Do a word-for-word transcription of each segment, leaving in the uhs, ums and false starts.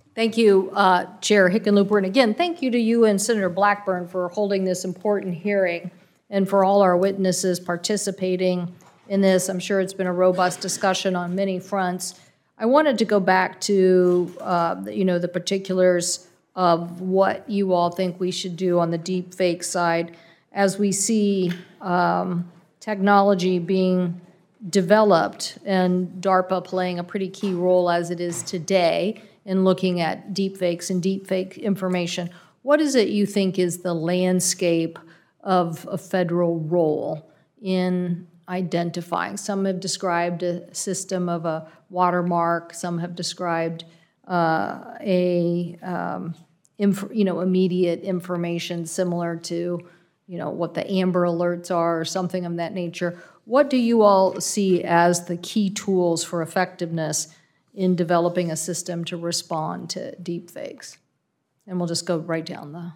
Thank you, uh, Chair Hickenlooper. And again, thank you to you and Senator Blackburn for holding this important hearing and for all our witnesses participating in this. I'm sure it's been a robust discussion on many fronts. I wanted to go back to, uh, you know, the particulars of what you all think we should do on the deep fake side as we see um, technology being developed and DARPA playing a pretty key role as it is today in looking at deep fakes and deep fake information. What is it you think is the landscape of a federal role in identifying? Some have described a system of a watermark. Some have described uh, a um, inf you know immediate information similar to you know what the Amber Alerts are or something of that nature. What do you all see as the key tools for effectiveness in developing a system to respond to deep fakes? And we'll just go right down the.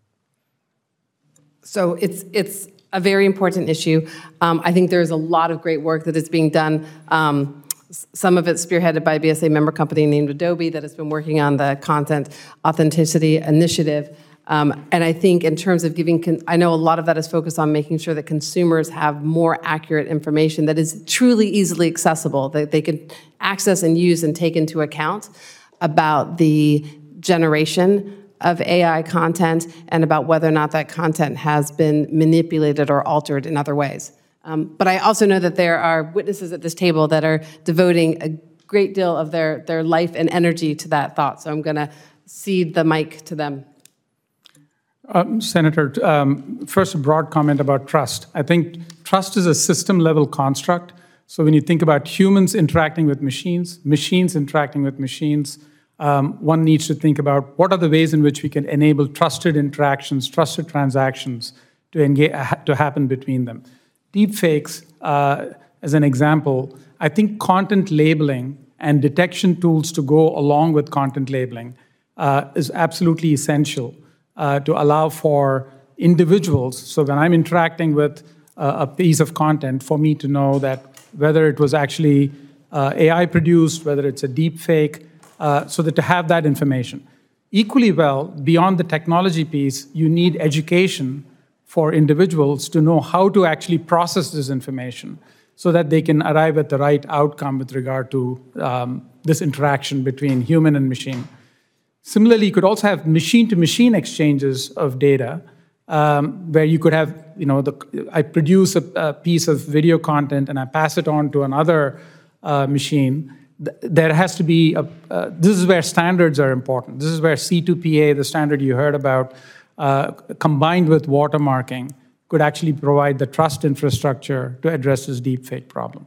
So it's it's a very important issue. Um, I think there's a lot of great work that is being done. Um, some of it spearheaded by a B S A member company named Adobe that has been working on the Content Authenticity Initiative. Um, and I think in terms of giving, con I know a lot of that is focused on making sure that consumers have more accurate information that is truly easily accessible, that they can access and use and take into account about the generation of A I content and about whether or not that content has been manipulated or altered in other ways. Um, but I also know that there are witnesses at this table that are devoting a great deal of their, their life and energy to that thought. So I'm going to cede the mic to them. Um, Senator, um, first a broad comment about trust. I think trust is a system-level construct. So when you think about humans interacting with machines, machines interacting with machines, um, one needs to think about what are the ways in which we can enable trusted interactions, trusted transactions to, engage, to happen between them. Deepfakes, uh, as an example, I think content labeling and detection tools to go along with content labeling uh, is absolutely essential. Uh, to allow for individuals, so when I'm interacting with uh, a piece of content, for me to know that whether it was actually uh, A I produced, whether it's a deep fake, uh, so that to have that information. Equally well, beyond the technology piece, you need education for individuals to know how to actually process this information so that they can arrive at the right outcome with regard to um, this interaction between human and machine. Similarly, you could also have machine-to-machine exchanges of data um, where you could have, you know, the, I produce a, a piece of video content and I pass it on to another uh, machine. There has to be, a, uh, this is where standards are important. This is where C two P A, the standard you heard about, uh, combined with watermarking, could actually provide the trust infrastructure to address this deepfake problem.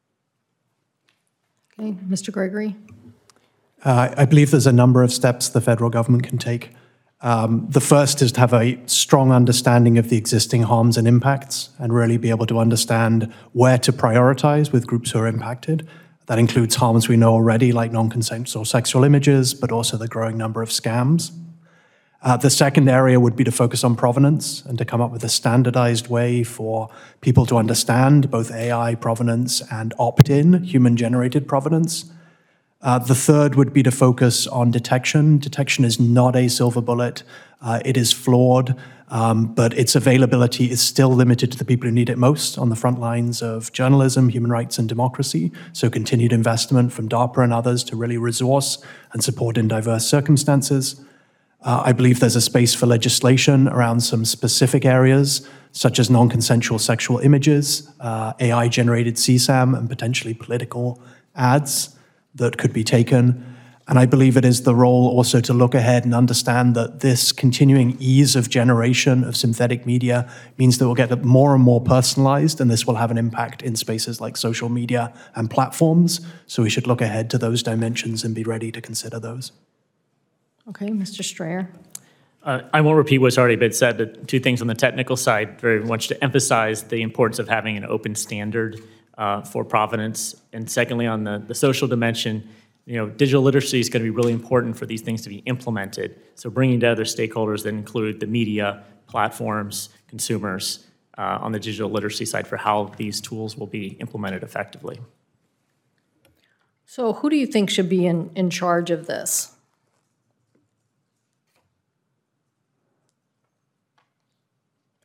Okay, Mister Gregory. Uh, I believe there's a number of steps the federal government can take. Um, the first is to have a strong understanding of the existing harms and impacts and really be able to understand where to prioritize with groups who are impacted. That includes harms we know already, like non-consensual sexual images, but also the growing number of scams. Uh, the second area would be to focus on provenance and to come up with a standardized way for people to understand both A I provenance and opt-in, human-generated provenance. Uh, the third would be to focus on detection. Detection is not a silver bullet. Uh, it is flawed, um, but its availability is still limited to the people who need it most on the front lines of journalism, human rights, and democracy. So continued investment from DARPA and others to really resource and support in diverse circumstances. Uh, I believe there's a space for legislation around some specific areas, such as non-consensual sexual images, uh, A I-generated C SAM, and potentially political ads that could be taken. And I believe it is the role also to look ahead and understand that this continuing ease of generation of synthetic media means that we'll get more and more personalized, and this will have an impact in spaces like social media and platforms. So we should look ahead to those dimensions and be ready to consider those. Okay, Mister Strayer. Uh, I won't repeat what's already been said. The two things on the technical side, very much to emphasize the importance of having an open standard Uh, for provenance. And secondly, on the, the social dimension, you know, digital literacy is going to be really important for these things to be implemented. So bringing together stakeholders that include the media, platforms, consumers uh, on the digital literacy side for how these tools will be implemented effectively. So who do you think should be in, in charge of this?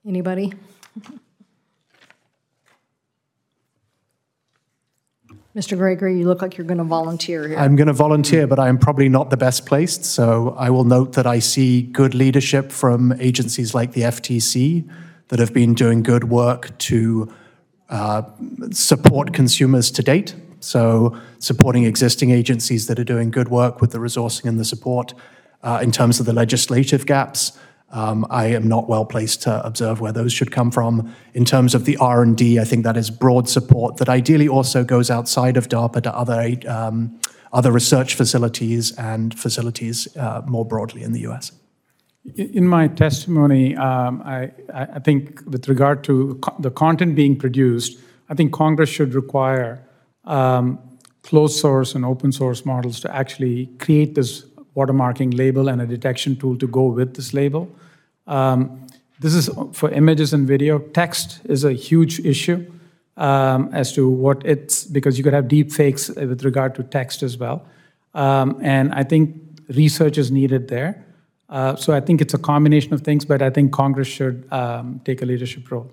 Anybody? Mister Gregory, you look like you're going to volunteer here. I'm going to volunteer, but I am probably not the best placed. So I will note that I see good leadership from agencies like the F T C that have been doing good work to uh, support consumers to date. So supporting existing agencies that are doing good work with the resourcing and the support. Uh, in terms of the legislative gaps, um, I am not well placed to observe where those should come from. In terms of the R and D, I think that is broad support that ideally also goes outside of DARPA to other, um, other research facilities and facilities uh, more broadly in the U S. In my testimony, um, I, I think with regard to co- the content being produced, I think Congress should require um, closed source and open source models to actually create this watermarking label and a detection tool to go with this label. Um, this is for images and video. Text is a huge issue um, as to what it's, because you could have deep fakes with regard to text as well. Um, and I think research is needed there. Uh, so I think it's a combination of things, but I think Congress should um, take a leadership role.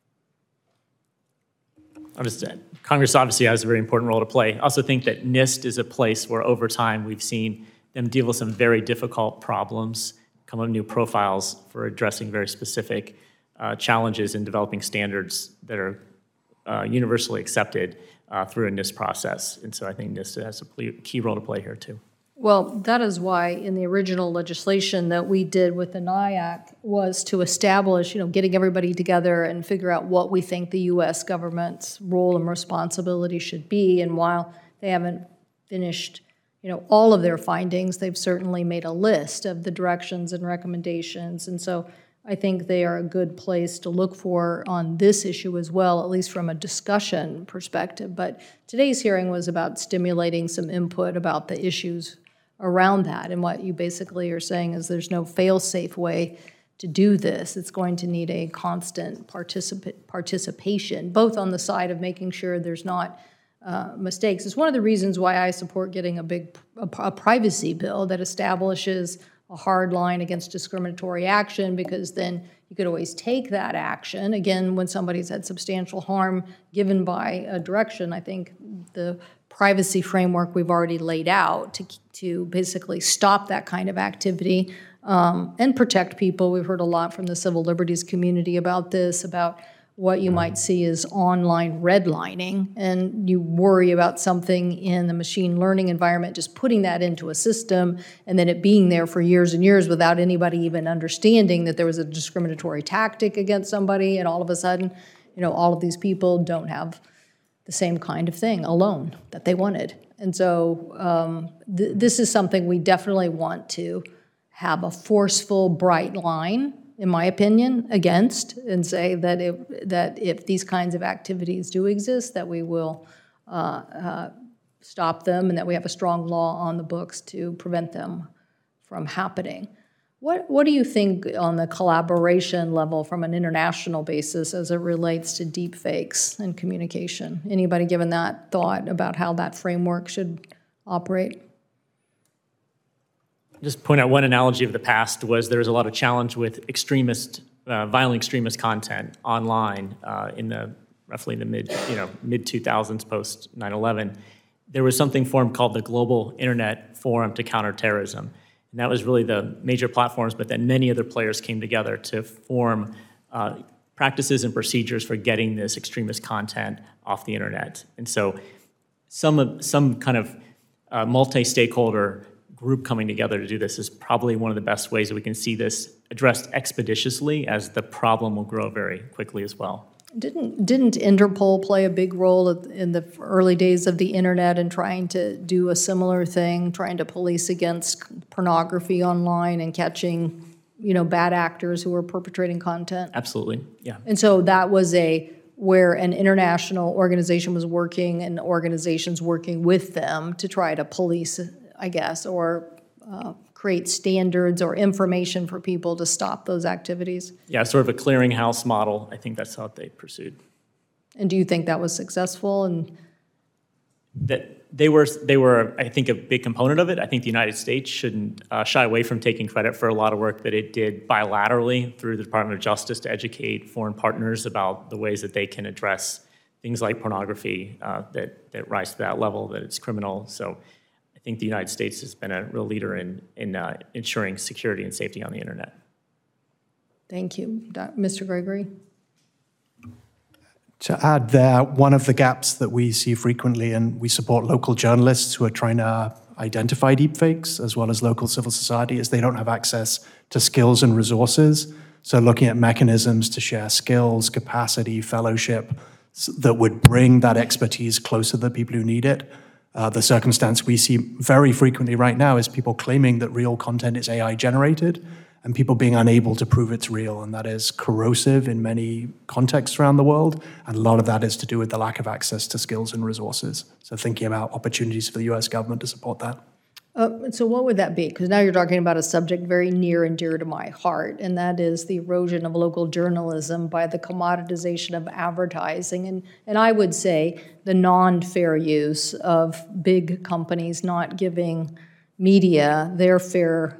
I'll just add, Congress obviously has a very important role to play. I also think that NIST is a place where over time we've seen them deal with some very difficult problems, come up with new profiles for addressing very specific uh, challenges in developing standards that are uh, universally accepted uh, through a NIST process. And so I think NIST has a key role to play here too. Well, that is why in the original legislation that we did with the NIAC was to establish, you know, getting everybody together and figure out what we think the U S government's role and responsibility should be. And while they haven't finished, you know, all of their findings, they've certainly made a list of the directions and recommendations. And so I think they are a good place to look for on this issue as well, at least from a discussion perspective. But today's hearing was about stimulating some input about the issues around that. And what you basically are saying is there's no fail-safe way to do this. It's going to need a constant participa- participation, both on the side of making sure there's not uh, mistakes. It's one of the reasons why I support getting a big a, a privacy bill that establishes a hard line against discriminatory action, because then you could always take that action. Again, when somebody's had substantial harm given by a direction, I think the privacy framework we've already laid out to, to basically stop that kind of activity um, and protect people. We've heard a lot from the civil liberties community about this, about what you might see as online redlining, and you worry about something in the machine learning environment, just putting that into a system and then it being there for years and years without anybody even understanding that there was a discriminatory tactic against somebody, and all of a sudden, you know, all of these people don't have the same kind of thing, a loan that they wanted. And so um, th- this is something we definitely want to have a forceful, bright line, in my opinion, against, and say that if, that if these kinds of activities do exist, that we will uh, uh, stop them, and that we have a strong law on the books to prevent them from happening. What, what do you think on the collaboration level from an international basis as it relates to deep fakes and communication? Anybody given that thought about how that framework should operate? Just point out one analogy of the past was there was a lot of challenge with extremist, uh, violent extremist content online uh, in the roughly in the mid, you know, mid two thousands post nine eleven. There was something formed called the Global Internet Forum to Counter Terrorism. And that was really the major platforms, but then many other players came together to form uh, practices and procedures for getting this extremist content off the internet. And so some of, some kind of uh, multi-stakeholder group coming together to do this is probably one of the best ways that we can see this addressed expeditiously, as the problem will grow very quickly as well. Didn't didn't Interpol play a big role in the early days of the internet in trying to do a similar thing, trying to police against pornography online and catching, you know, bad actors who were perpetrating content? Absolutely, yeah. And so that was a where an international organization was working and organizations working with them to try to police, I guess, or uh, create standards or information for people to stop those activities. Yeah, sort of a clearinghouse model. I think that's how they pursued. And do you think that was successful? And That They were, they were, I think, a big component of it. I think the United States shouldn't uh, shy away from taking credit for a lot of work that it did bilaterally through the Department of Justice to educate foreign partners about the ways that they can address things like pornography uh, that, that rise to that level, that it's criminal. So I think the United States has been a real leader in, in uh, ensuring security and safety on the internet. Thank you. Doc- Mister Gregory? To add there, one of the gaps that we see frequently, and we support local journalists who are trying to identify deepfakes, as well as local civil society, is they don't have access to skills and resources. So looking at mechanisms to share skills, capacity, fellowship, that would bring that expertise closer to the people who need it. Uh, the circumstance we see very frequently right now is people claiming that real content is A I generated, and people being unable to prove it's real, and that is corrosive in many contexts around the world, and a lot of that is to do with the lack of access to skills and resources. So thinking about opportunities for the U S government to support that. Uh, So what would that be? Because now you're talking about a subject very near and dear to my heart, and that is the erosion of local journalism by the commoditization of advertising, and, and I would say the non-fair use of big companies not giving media their fair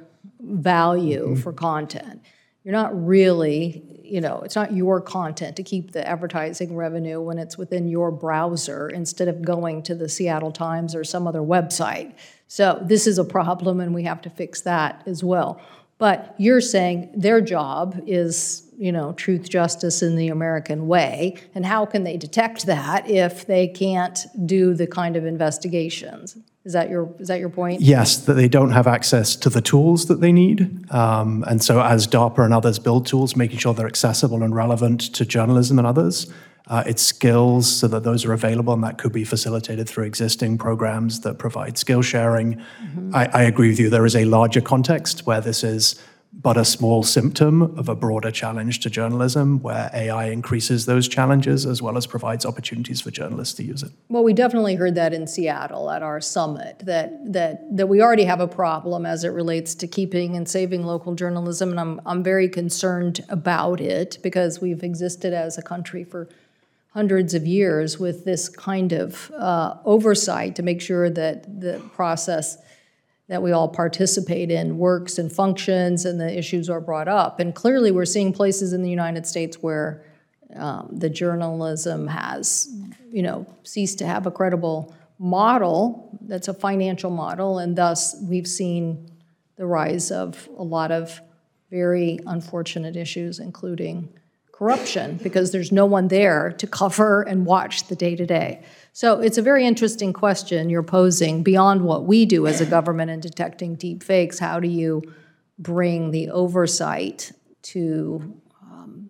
value for content. You're not really, you know, it's not your content to keep the advertising revenue when it's within your browser instead of going to the Seattle Times or some other website. So this is a problem, and we have to fix that as well. But you're saying their job is, you know, truth, justice, in the American way, and how can they detect that if they can't do the kind of investigations? Is that your, is that your point? Yes, that they don't have access to the tools that they need. Um, and so as DARPA and others build tools, making sure they're accessible and relevant to journalism and others, uh, it's skills so that those are available, and that could be facilitated through existing programs that provide skill sharing. Mm-hmm. I, I agree with you, there is a larger context where this is but a small symptom of a broader challenge to journalism, where A I increases those challenges as well as provides opportunities for journalists to use it. Well, we definitely heard that in Seattle at our summit, that that that we already have a problem as it relates to keeping and saving local journalism, and I'm I'm very concerned about it because we've existed as a country for hundreds of years with this kind of uh, oversight to make sure that the process that we all participate in works and functions and the issues are brought up. And clearly we're seeing places in the United States where um, the journalism has, you know, ceased to have a credible model that's a financial model, and thus we've seen the rise of a lot of very unfortunate issues, including corruption, because there's no one there to cover and watch the day-to-day. So it's a very interesting question you're posing. Beyond what we do as a government in detecting deep fakes, how do you bring the oversight to um,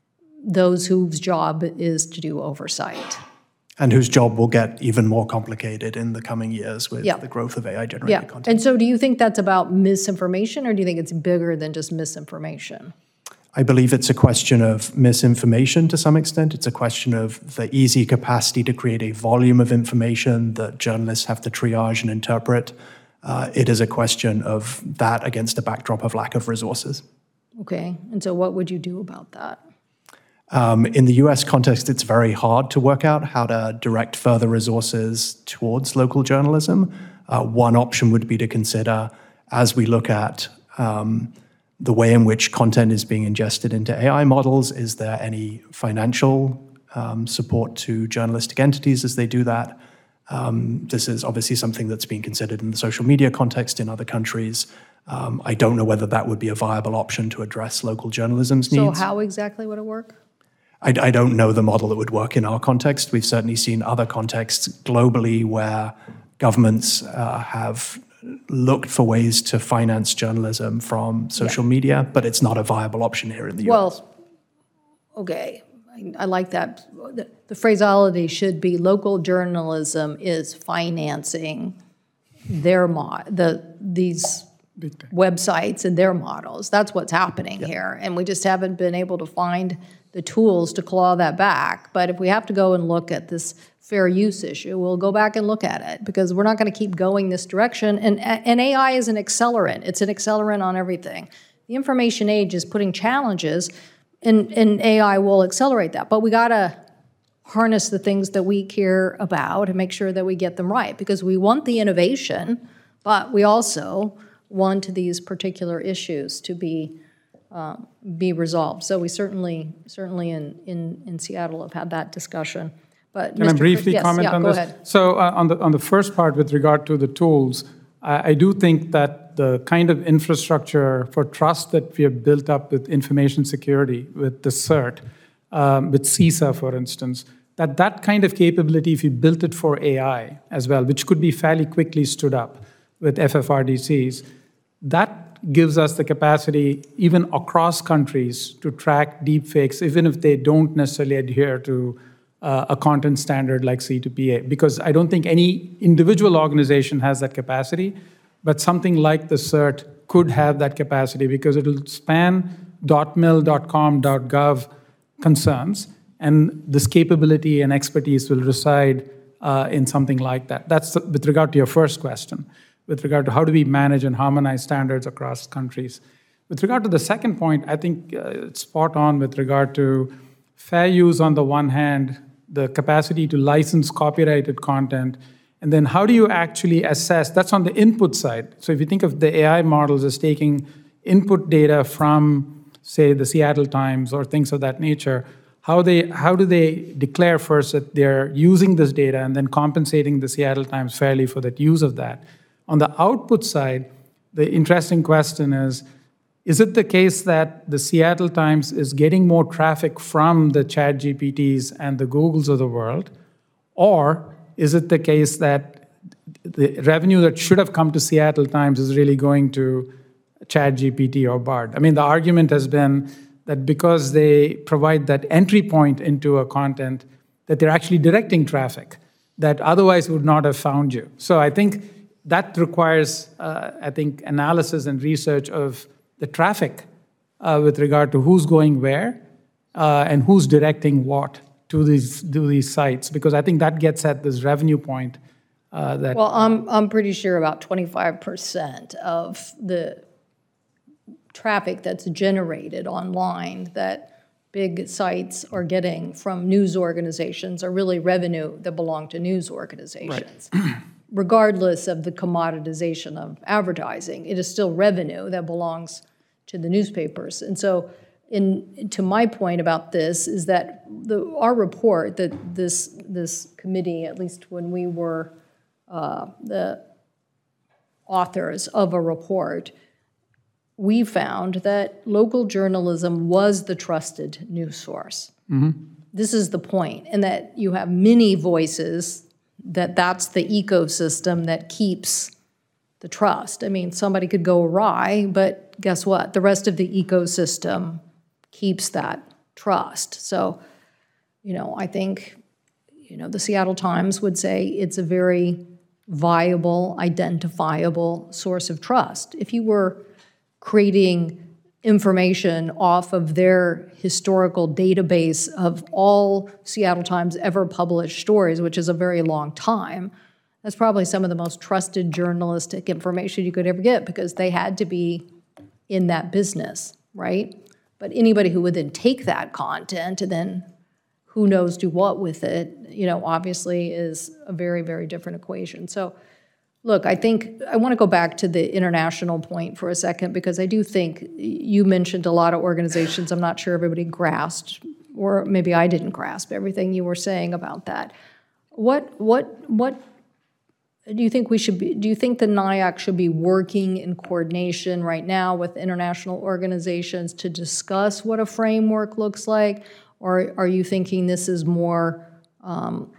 those whose job is to do oversight? And whose job will get even more complicated in the coming years with Yeah. the growth of A I-generated Yeah, content. and so do you think that's about misinformation, or do you think it's bigger than just misinformation? I believe it's a question of misinformation to some extent. It's a question of the easy capacity to create a volume of information that journalists have to triage and interpret. Uh, it is a question of that against a backdrop of lack of resources. Okay, and so what would you do about that? Um, in the U S context, it's very hard to work out how to direct further resources towards local journalism. Uh, one option would be to consider, as we look at um, the way in which content is being ingested into A I models, is there any financial um, support to journalistic entities as they do that? Um, this is obviously something that's being considered in the social media context in other countries. Um, I don't know whether that would be a viable option to address local journalism's So needs. how exactly would it work? I, I don't know the model that would work in our context. We've certainly seen other contexts globally where governments uh, have looked for ways to finance journalism from social Yeah. media, but it's not a viable option here in the U S. Well, okay, I, I like that. The, the phraseology should be local journalism is financing their mo- the these websites and their models. That's what's happening here, and we just haven't been able to find the tools to claw that back. But if we have to go and look at this fair use issue, we'll go back and look at it, because we're not going to keep going this direction. And, and A I is an accelerant. It's an accelerant on everything. The information age is putting challenges, and, and A I will accelerate that. But we got to harness the things that we care about and make sure that we get them right, because we want the innovation, but we also want these particular issues to be um, be resolved. So we certainly, certainly in, in, in Seattle have had that discussion. But Can I Mister briefly Yes, comment yeah, on go this? ahead. So uh, on the on the first part with regard to the tools, I, I do think that the kind of infrastructure for trust that we have built up with information security, with the CERT, um, with CISA, for instance, that that kind of capability, if you built it for A I as well, which could be fairly quickly stood up with F F R D Cs, that gives us the capacity, even across countries, to track deepfakes, even if they don't necessarily adhere to uh, a content standard like C two P A. Because I don't think any individual organization has that capacity, but something like the CERT could have that capacity because it'll span .mil, .com, .gov concerns, and this capability and expertise will reside uh, in something like that. That's the, with regard to your first question, with regard to how do we manage and harmonize standards across countries. With regard to the second point, I think uh, it's spot on with regard to fair use on the one hand, the capacity to license copyrighted content, and then how do you actually assess, that's on the input side. So if you think of the A I models as taking input data from, say, the Seattle Times or things of that nature, how they how do they declare first that they're using this data and then compensating the Seattle Times fairly for that use of that? On the output side, the interesting question is, is it the case that the Seattle Times is getting more traffic from the ChatGPTs and the Googles of the world, or is it the case that the revenue that should have come to Seattle Times is really going to ChatGPT or Bard? I mean, the argument has been that because they provide that entry point into a content, that they're actually directing traffic that otherwise would not have found you. So I think that requires, uh, I think, analysis and research of the traffic uh, with regard to who's going where uh, and who's directing what to these to these sites, because I think that gets at this revenue point uh, that. Well, I'm, I'm pretty sure about twenty-five percent of the traffic that's generated online that big sites are getting from news organizations are really revenue that belong to news organizations. Right. Regardless of the commoditization of advertising, it is still revenue that belongs to the newspapers. And so in, to my point about this is that the, our report that this, this committee, at least when we were uh, the authors of a report, we found that local journalism was the trusted news source. Mm-hmm. This is the point, and that you have many voices, that that's the ecosystem that keeps the trust. I mean, somebody could go awry, but guess what? The rest of the ecosystem keeps that trust. So, you know, I think, you know, the Seattle Times would say it's a very viable, identifiable source of trust. If you were creating information off of their historical database of all Seattle Times ever published stories, which is a very long time, that's probably some of the most trusted journalistic information you could ever get, because they had to be in that business, right? But anybody who would then take that content and then who knows do what with it, you know, obviously is a very, very different equation. So look, I think I want to go back to the international point for a second, because I do think you mentioned a lot of organizations. I'm not sure everybody grasped, or maybe I didn't grasp everything you were saying about that. What what what do you think we should be? Do you think the NIAC should be working in coordination right now with international organizations to discuss what a framework looks like, or are you thinking this is more Um,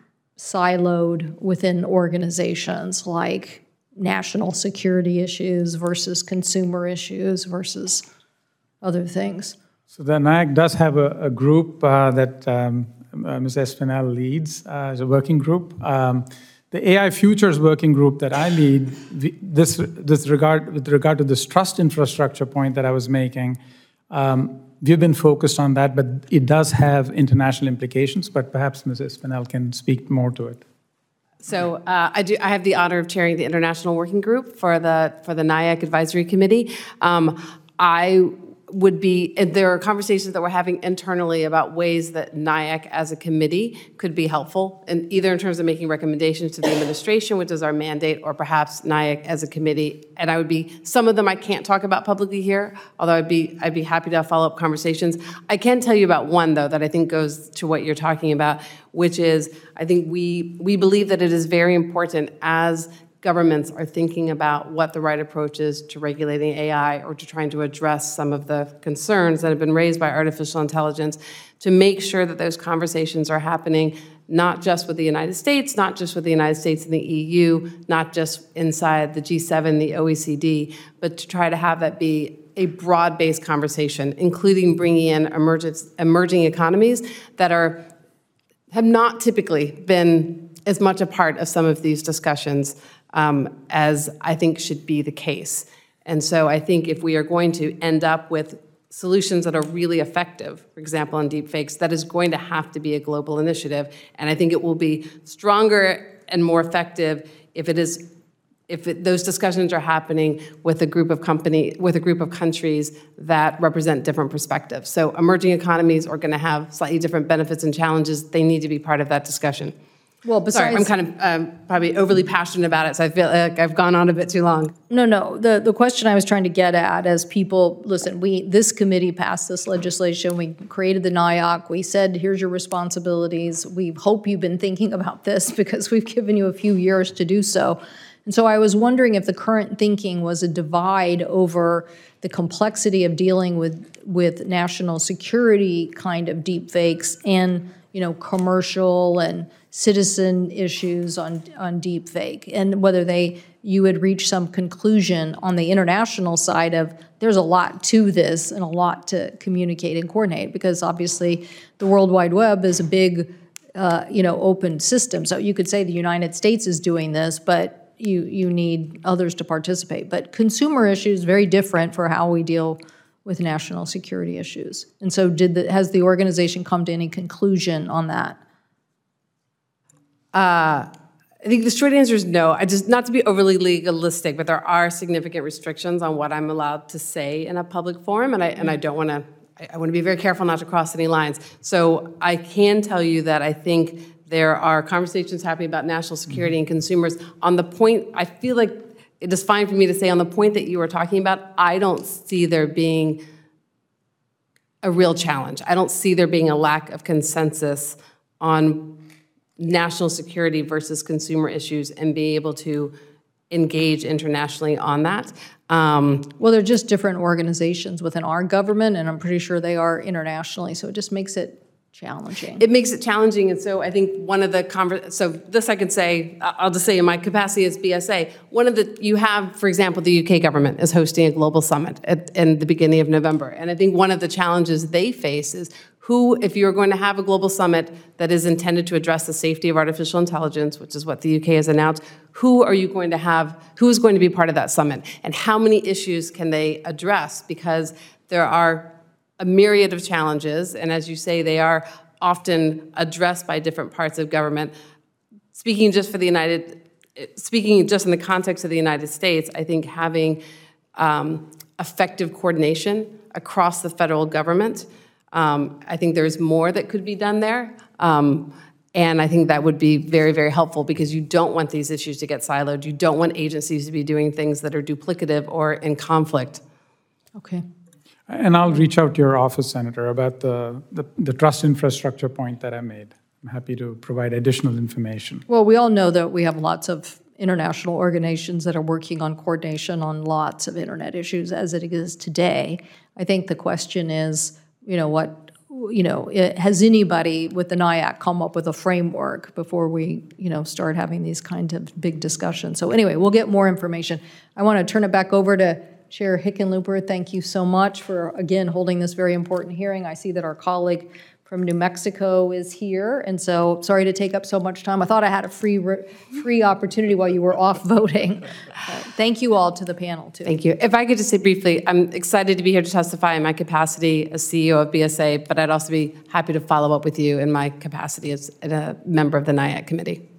siloed within organizations, like national security issues versus consumer issues versus other things? So the NIAC does have a, a group uh, that um, uh, Miz Espinel leads uh, as a working group. Um, the A I Futures working group that I lead, the, this, this regard, with regard to this trust infrastructure point that I was making, um, we've been focused on that, but it does have international implications, but perhaps Miz Espinel can speak more to it. So uh, I do. I have the honor of chairing the International Working Group for the for the NIAC Advisory Committee. Um, I would be, and there are conversations that we're having internally about ways that NIAC as a committee could be helpful, and either in terms of making recommendations to the administration, which is our mandate, or perhaps NIAC as a committee. And I would be, some of them I can't talk about publicly here, although I'd be, I'd be happy to have follow-up conversations. I can tell you about one, though, that I think goes to what you're talking about, which is, I think we, we believe that it is very important as governments are thinking about what the right approach is to regulating A I or to trying to address some of the concerns that have been raised by artificial intelligence, to make sure that those conversations are happening not just with the United States, not just with the United States and the E U, not just inside the G seven, the O E C D, but to try to have that be a broad-based conversation, including bringing in emergence, emerging economies that are have not typically been as much a part of some of these discussions um, as I think should be the case. And so I think if we are going to end up with solutions that are really effective, for example, on deepfakes, that is going to have to be a global initiative. And I think it will be stronger and more effective if it is, if it, those discussions are happening with a group of company, with a group of countries that represent different perspectives. So emerging economies are going to have slightly different benefits and challenges. They need to be part of that discussion. Well, besides, Sorry, I'm kind of um, probably overly passionate about it, so I feel like I've gone on a bit too long. no, no, the, the question I was trying to get at as people, listen, we, this committee passed this legislation, we created the NIAC, we said, here's your responsibilities, we hope you've been thinking about this because we've given you a few years to do so. And so I was wondering if the current thinking was a divide over the complexity of dealing with, with national security kind of deepfakes and, you know, commercial and citizen issues on, on deepfake, and whether they, you would reach some conclusion on the international side of there's a lot to this and a lot to communicate and coordinate, because obviously the World Wide Web is a big, uh, you know, open system. So you could say the United States is doing this, but you, you need others to participate. But consumer issues, very different for how we deal with national security issues. And so did the, has the organization come to any conclusion on that? Uh, I think the short answer is no. I just, not to be overly legalistic, but there are significant restrictions on what I'm allowed to say in a public forum, and I, and I don't want to, I, I want to be very careful not to cross any lines. So I can tell you that I think there are conversations happening about national security and consumers. On the point, I feel like it is fine for me to say on the point that you were talking about, I don't see there being a real challenge. I don't see there being a lack of consensus on national security versus consumer issues and be able to engage internationally on that. Um, Well, they're just different organizations within our government, and I'm pretty sure they are internationally, so it just makes it challenging. It makes it challenging, and so I think one of the conver- so this I could say, I'll just say in my capacity as B S A, one of the, you have, for example, the U K government is hosting a global summit at in the beginning of November, and I think one of the challenges they face is who, if you're going to have a global summit that is intended to address the safety of artificial intelligence, which is what the U K has announced, who are you going to have, who is going to be part of that summit, and how many issues can they address? Because there are a myriad of challenges, and as you say, they are often addressed by different parts of government. Speaking just for the United, speaking just in the context of the United States, I think having um, effective coordination across the federal government, um, I think there's more that could be done there. Um, and I think that would be very, very helpful, because you don't want these issues to get siloed. You don't want agencies to be doing things that are duplicative or in conflict. Okay. And I'll reach out to your office, Senator, about the, the, the trust infrastructure point that I made. I'm happy to provide additional information. Well, we all know that we have lots of international organizations that are working on coordination on lots of internet issues as it is today. I think the question is, you know, what, you know, it, has anybody with the NIAC come up with a framework before we, you know, start having these kind of big discussions? So anyway, we'll get more information. I want to turn it back over to Chair Hickenlooper. Thank you so much for, again, holding this very important hearing. I see that our colleague from New Mexico is here, and so sorry to take up so much time. I thought I had a free free opportunity while you were off voting. Uh, thank you all to the panel, too. Thank you. If I could just say briefly, I'm excited to be here to testify in my capacity as C E O of B S A, but I'd also be happy to follow up with you in my capacity as a member of the NIAC committee.